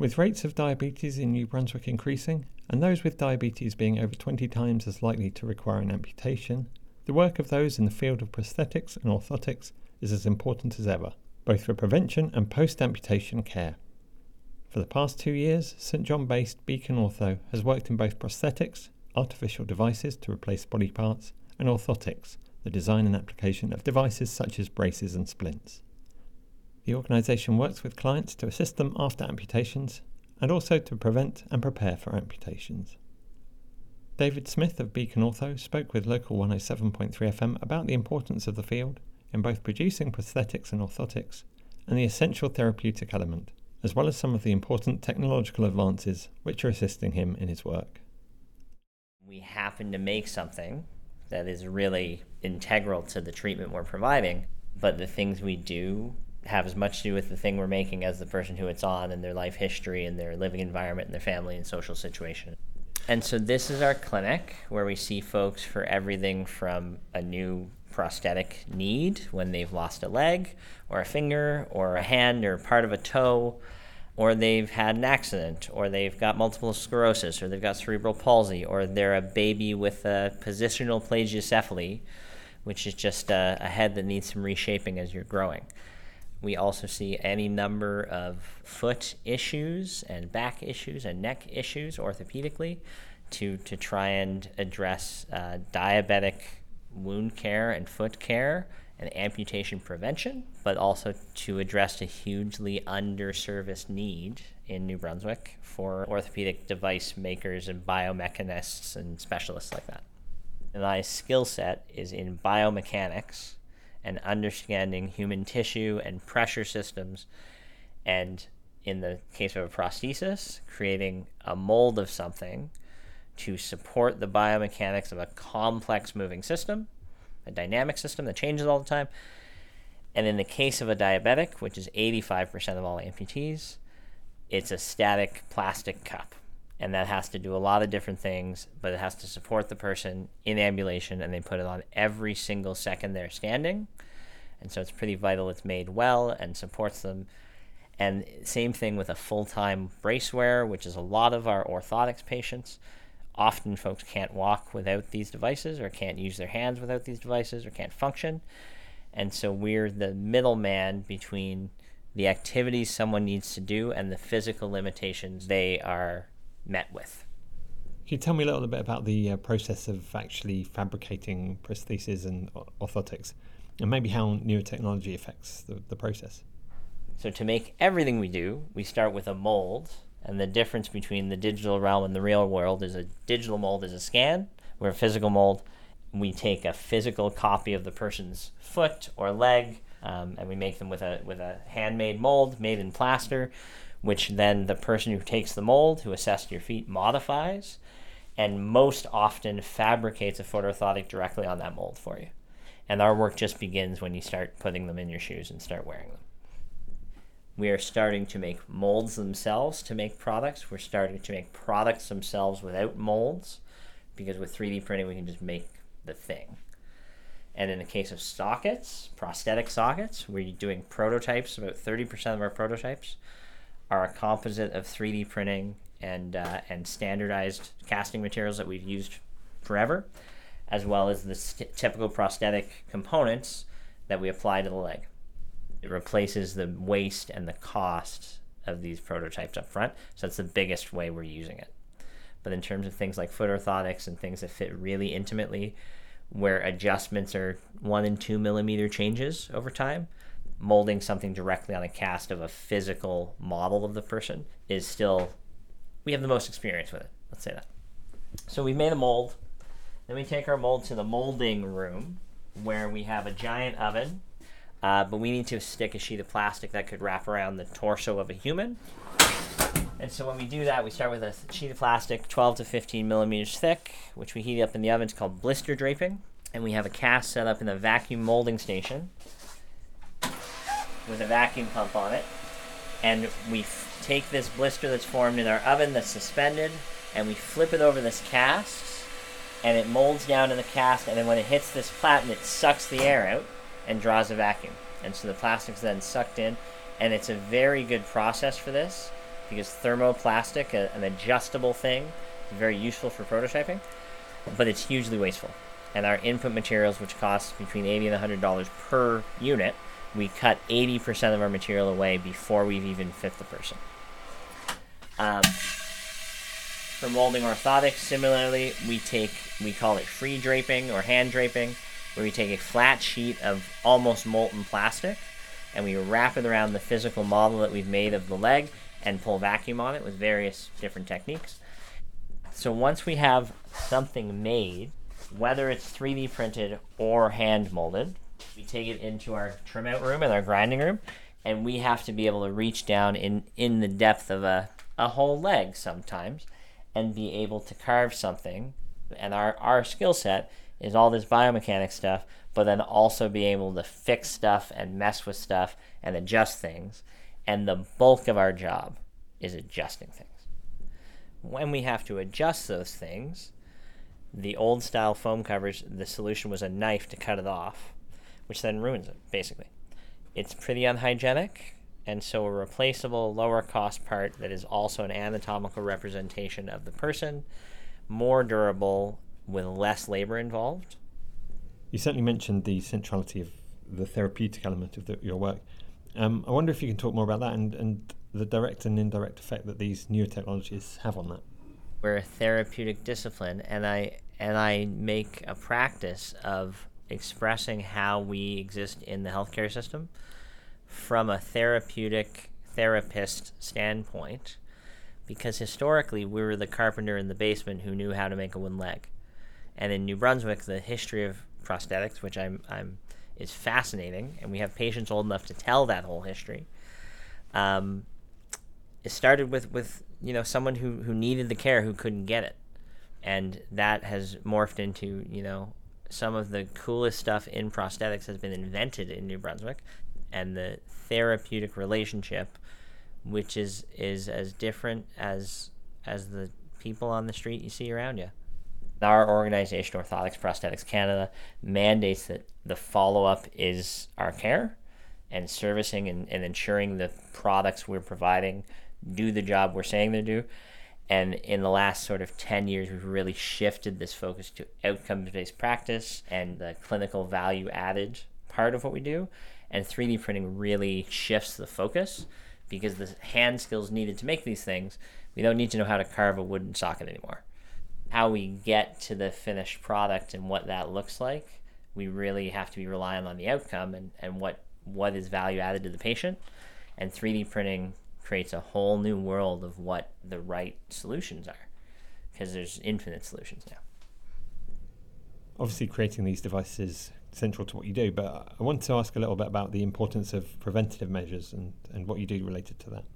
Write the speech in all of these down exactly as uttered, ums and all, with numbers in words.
With rates of diabetes in New Brunswick increasing, and those with diabetes being over twenty times as likely to require an amputation, the work of those in the field of prosthetics and orthotics is as important as ever, both for prevention and post-amputation care. For the past two years, St John-based Beacon Ortho has worked in both prosthetics, artificial devices to replace body parts, and orthotics, the design and application of devices such as braces and splints. The organisation works with clients to assist them after amputations and also to prevent and prepare for amputations. David Smith of Beacon Ortho spoke with Local one oh seven point three F M about the importance of the field in both producing prosthetics and orthotics and the essential therapeutic element, as well as some of the important technological advances which are assisting him in his work. We happen to make something that is really integral to the treatment we're providing, but the things we do have as much to do with the thing we're making as the person who it's on and their life history and their living environment and their family and social situation. And so this is our clinic where we see folks for everything from a new prosthetic need when they've lost a leg or a finger or a hand or part of a toe, or they've had an accident, or they've got multiple sclerosis, or they've got cerebral palsy, or they're a baby with a positional plagiocephaly, which is just a, a head that needs some reshaping as you're growing. We also see any number of foot issues and back issues and neck issues orthopedically to, to try and address uh, diabetic wound care and foot care and amputation prevention, but also to address a hugely underserviced need in New Brunswick for orthopedic device makers and biomechanists and specialists like that. And my skill set is in biomechanics and understanding human tissue and pressure systems, and in the case of a prosthesis, creating a mold of something to support the biomechanics of a complex moving system, a dynamic system that changes all the time. And in the case of a diabetic, which is eighty-five percent of all amputees, it's a static plastic cup. And that has to do a lot of different things, but it has to support the person in ambulation, and they put it on every single second they're standing. And so it's pretty vital it's made well and supports them. And same thing with a full-time brace wearer, which is a lot of our orthotics patients. Often folks can't walk without these devices, or can't use their hands without these devices, or can't function. And so we're the middleman between the activities someone needs to do and the physical limitations they are met with. Can you tell me a little bit about the uh, process of actually fabricating prostheses and orthotics, and maybe how newer technology affects the, the process? So to make everything we do, we start with a mold, and the difference between the digital realm and the real world is a digital mold is a scan, where a physical mold, we take a physical copy of the person's foot or leg, um, and we make them with a with a handmade mold made in plaster, which then the person who takes the mold, who assessed your feet, modifies, and most often fabricates a foot orthotic directly on that mold for you. And our work just begins when you start putting them in your shoes and start wearing them. We are starting to make molds themselves to make products. We're starting to make products themselves without molds, because with three D printing we can just make the thing. And in the case of sockets, prosthetic sockets, we're doing prototypes. About thirty percent of our prototypes are a composite of three D printing and uh, and standardized casting materials that we've used forever, as well as the st- typical prosthetic components that we apply to the leg. It replaces the waste and the cost of these prototypes up front, so that's the biggest way we're using it. But in terms of things like foot orthotics and things that fit really intimately, where adjustments are one and two millimeter changes over time, molding something directly on a cast of a physical model of the person is still, we have the most experience with it, let's say that. So we've made a mold, then we take our mold to the molding room, where we have a giant oven, uh, but we need to stick a sheet of plastic that could wrap around the torso of a human. And so when we do that, we start with a sheet of plastic twelve to fifteen millimeters thick, which we heat up in the oven. It's called blister draping. And we have a cast set up in a vacuum molding station with a vacuum pump on it. And we f- take this blister that's formed in our oven that's suspended, and we flip it over this cast, and it molds down in the cast, and then when it hits this platen, it sucks the air out and draws a vacuum. And so the plastic's then sucked in, and it's a very good process for this, because thermoplastic, a, an adjustable thing, is very useful for prototyping, but it's hugely wasteful. And our input materials, which cost between eighty dollars and one hundred dollars per unit, we cut eighty percent of our material away before we've even fit the person. Um, for molding orthotics, similarly, we take, we call it free draping or hand draping, where we take a flat sheet of almost molten plastic and we wrap it around the physical model that we've made of the leg and pull vacuum on it with various different techniques. So once we have something made, whether it's three D printed or hand molded, we take it into our trim out room and our grinding room, and we have to be able to reach down in, in the depth of a, a whole leg sometimes and be able to carve something. And our, our skill set is all this biomechanics stuff, but then also be able to fix stuff and mess with stuff and adjust things. And the bulk of our job is adjusting things. When we have to adjust those things, the old style foam covers, the solution was a knife to cut it off, which then ruins it, basically. It's pretty unhygienic, and so a replaceable, lower cost part that is also an anatomical representation of the person, more durable, with less labor involved. You certainly mentioned the centrality of the therapeutic element of the, your work. Um, I wonder if you can talk more about that and, and the direct and indirect effect that these newer technologies have on that. We're a therapeutic discipline, and I and I make a practice of expressing how we exist in the healthcare system from a therapeutic therapist standpoint, because historically we were the carpenter in the basement who knew how to make a wooden leg. And in New Brunswick, the history of prosthetics, which I'm, I'm, is fascinating, and we have patients old enough to tell that whole history. Um, it started with, with you know someone who, who needed the care who couldn't get it, and that has morphed into you know some of the coolest stuff in prosthetics has been invented in New Brunswick, and the therapeutic relationship, which is is as different as as the people on the street you see around you. Our organization, Orthotics Prosthetics Canada, mandates that the follow-up is our care and servicing and, and ensuring the products we're providing do the job we're saying they do. And in the last sort of ten years, we've really shifted this focus to outcomes-based practice and the clinical value-added part of what we do. And three D printing really shifts the focus, because the hand skills needed to make these things, we don't need to know how to carve a wooden socket anymore. How we get to the finished product and what that looks like, we really have to be relying on the outcome and, and what, what is value added to the patient. And three D printing creates a whole new world of what the right solutions are, because there's infinite solutions now. Obviously, creating these devices is central to what you do, but I want to ask a little bit about the importance of preventative measures and, and what you do related to that.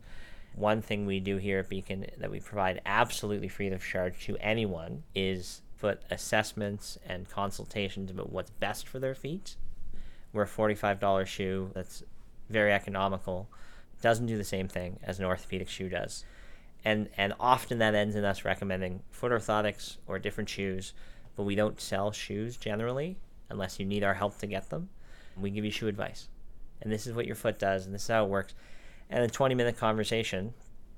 One thing we do here at Beacon that we provide absolutely free of charge to anyone is foot assessments and consultations about what's best for their feet. We're a forty-five dollars shoe that's very economical, doesn't do the same thing as an orthopedic shoe does. And and often that ends in us recommending foot orthotics or different shoes, but we don't sell shoes generally unless you need our help to get them. We give you shoe advice. And this is what your foot does, and this is how it works. And a twenty-minute conversation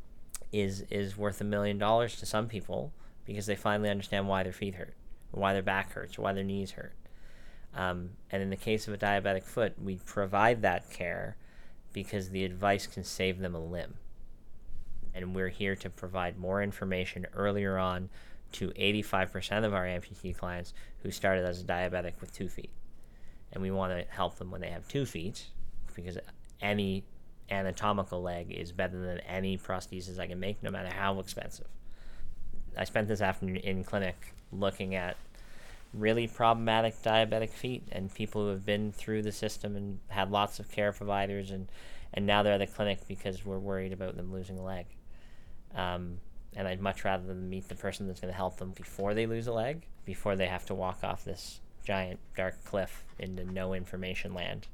is is worth a million dollars to some people, because they finally understand why their feet hurt, or why their back hurts, or why their knees hurt. Um, and in the case of a diabetic foot, we provide that care because the advice can save them a limb. And we're here to provide more information earlier on to eighty-five percent of our amputee clients who started as a diabetic with two feet. And we want to help them when they have two feet, because any anatomical leg is better than any prosthesis I can make, no matter how expensive. I spent this afternoon in clinic looking at really problematic diabetic feet and people who have been through the system and had lots of care providers, and, and now they're at the clinic because we're worried about them losing a leg. Um, and I'd much rather them meet the person that's going to help them before they lose a leg, before they have to walk off this giant dark cliff into no information land.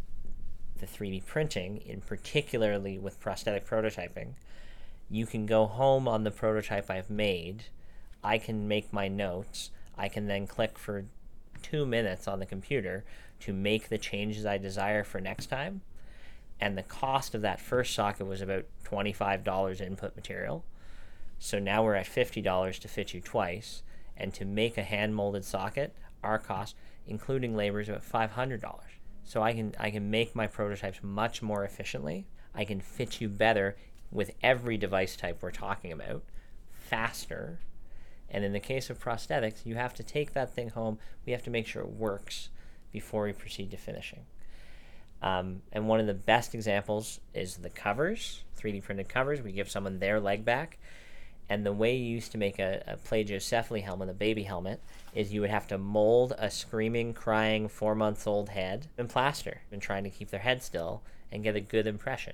The three D printing, in particularly with prosthetic prototyping, you can go home on the prototype I've made, I can make my notes, I can then click for two minutes on the computer to make the changes I desire for next time, And the cost of that first socket was about twenty-five dollars input material. So now we're at fifty dollars to fit you twice. And to make a hand-molded socket, our cost, including labor, is about five hundred dollars. So I can I can make my prototypes much more efficiently. I can fit you better with every device type we're talking about, faster. And in the case of prosthetics, you have to take that thing home. We have to make sure it works before we proceed to finishing. Um, and one of the best examples is the covers, three D printed covers. We give someone their leg back. And the way you used to make a, a plagiocephaly helmet, a baby helmet, is you would have to mold a screaming, crying, four-month-old head in plaster and trying to keep their head still and get a good impression.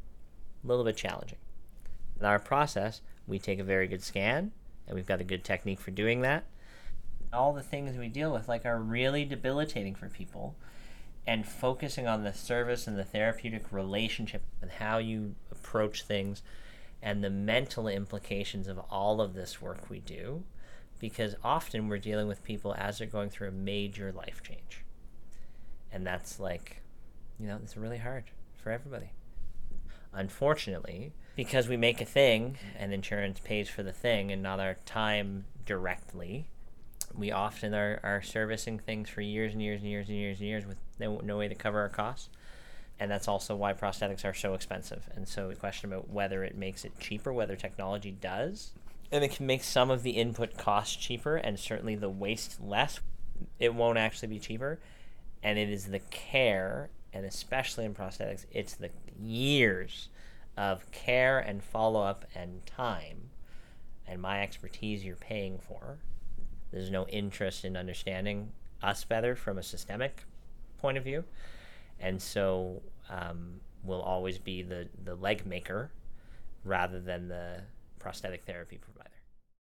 A little bit challenging. In our process, we take a very good scan, and we've got a good technique for doing that. All the things we deal with like are really debilitating for people, and focusing on the service and the therapeutic relationship and how you approach things and the mental implications of all of this work we do, because often we're dealing with people as they're going through a major life change. And that's like, you know, it's really hard for everybody. Unfortunately, because we make a thing and insurance pays for the thing and not our time directly, we often are, are servicing things for years and years and years and years and years with no, no way to cover our costs. And that's also why prosthetics are so expensive. And so the question about whether it makes it cheaper, whether technology does, and it can make some of the input costs cheaper and certainly the waste less, it won't actually be cheaper. And it is the care, and especially in prosthetics, it's the years of care and follow-up and time and my expertise you're paying for. There's no interest in understanding us better from a systemic point of view. And so um, we'll always be the, the leg maker rather than the prosthetic therapy provider.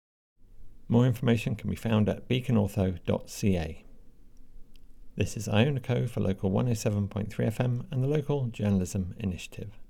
More information can be found at beacon ortho dot c a. This is Iona Co for Local one oh seven point three F M and the Local Journalism Initiative.